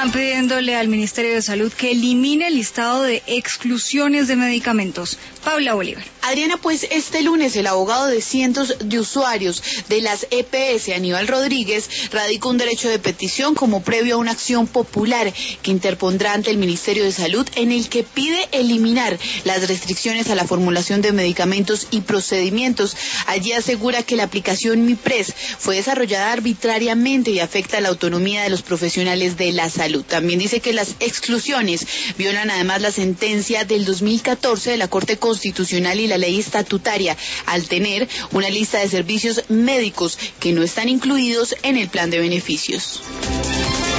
Están pidiéndole al Ministerio de Salud que elimine el listado de exclusiones de medicamentos. Paula Bolívar. Adriana, pues este lunes el abogado de cientos de usuarios de las EPS, Aníbal Rodríguez, radicó un derecho de petición como previo a una acción popular que interpondrá ante el Ministerio de Salud, en el que pide eliminar las restricciones a la formulación de medicamentos y procedimientos. Allí asegura que la aplicación MIPRES fue desarrollada arbitrariamente y afecta la autonomía de los profesionales de la salud. También dice que las exclusiones violan además la sentencia del 2014 de la Corte Constitucional y la ley estatutaria, al tener una lista de servicios médicos que no están incluidos en el plan de beneficios.